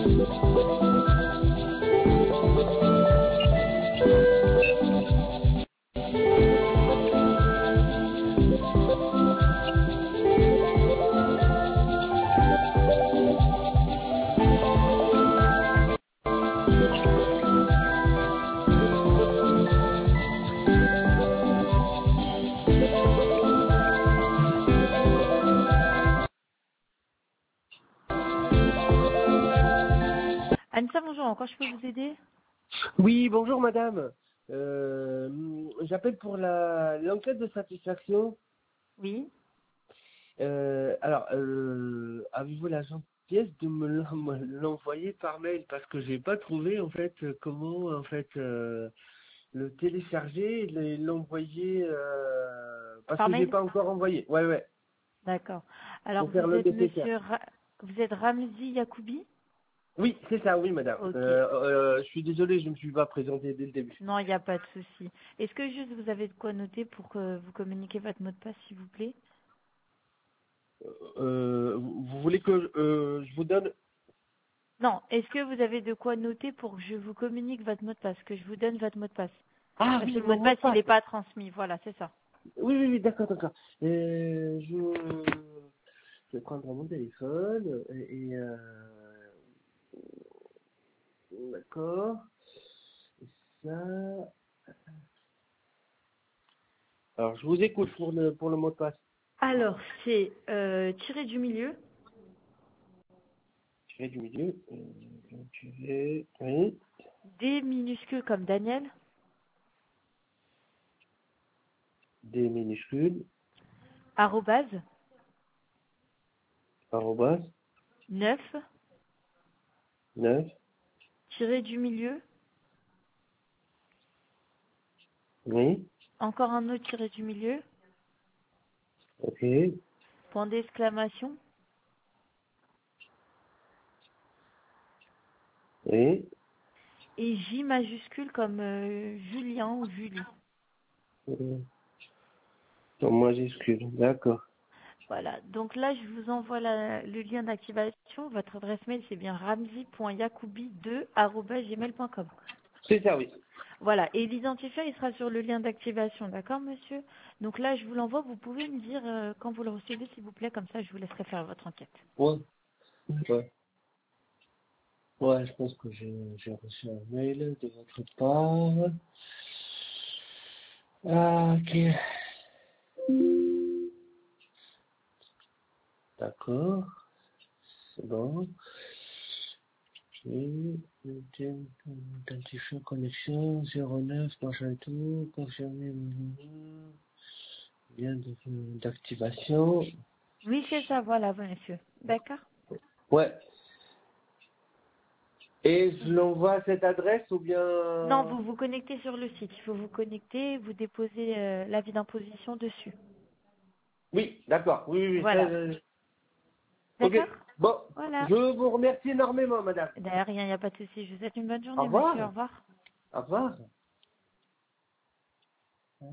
Anissa, bonjour, encore je peux vous aider? Oui, bonjour madame. J'appelle pour l'enquête de satisfaction. Oui. Avez-vous la gentillesse de me l'envoyer par mail parce que j'ai pas trouvé en fait comment en fait le télécharger et l'envoyer parce Par que j'ai mail? pas encore envoyé. Ouais. D'accord. Alors Pour faire le nécessaire. vous êtes Ramzi Yacoubi? Oui, c'est ça, oui madame. Ok. Je suis désolé, je me suis pas présenté dès le début. Non, il n'y a pas de souci. Est-ce que juste vous avez de quoi noter pour que vous communiquiez votre mot de passe, s'il vous plaît? Vous voulez que je vous donne. Non, est-ce que vous avez de quoi noter pour que je vous communique votre mot de passe, que je vous donne votre mot de passe? Ah Parce que oui, le mot mon de mot de passe, il passe. n'est pas transmis. Voilà, c'est ça. Oui, d'accord. Je vais prendre mon téléphone d'accord. Et ça. Alors, je vous écoute pour le mot de passe. Alors, c'est tiré du milieu, Tiré du milieu. Tiré. Oui. D minuscule comme Daniel, Des minuscules. arrobase, Arrobas. 9, 9. tiré du milieu, Oui. encore un autre tiré du milieu, Ok. point d'exclamation, Oui. et J majuscule comme Julien ou Julie. En majuscule. D'accord. Voilà, donc là je vous envoie le lien d'activation. Votre adresse mail c'est bien ramzi.yacoubi2@gmail.com. C'est ça, oui. Voilà, et l'identifiant il sera sur le lien d'activation, d'accord monsieur? Donc là je vous l'envoie, vous pouvez me dire quand vous le recevez s'il vous plaît, comme ça je vous laisserai faire votre enquête. Ouais. Ouais. Ouais, je pense que j'ai reçu un mail de votre part. Ah, ok. D'accord. C'est bon. Et identifiant connexion 09, machin et tout, confirmer lien d'activation. Oui c'est ça, voilà monsieur. D'accord? Ouais. Et je l'envoie à cette adresse ou Non, bien... vous vous connectez sur le site. Il faut vous connecter, vous déposez l'avis d'imposition dessus. Oui, d'accord. Oui, ça... Voilà. Ok. D'accord? Bon, Voilà. je vous remercie énormément, madame. D'ailleurs, rien, il n'y a pas de souci. Je vous souhaite une bonne Au journée, monsieur. Au revoir. revoir. Au revoir.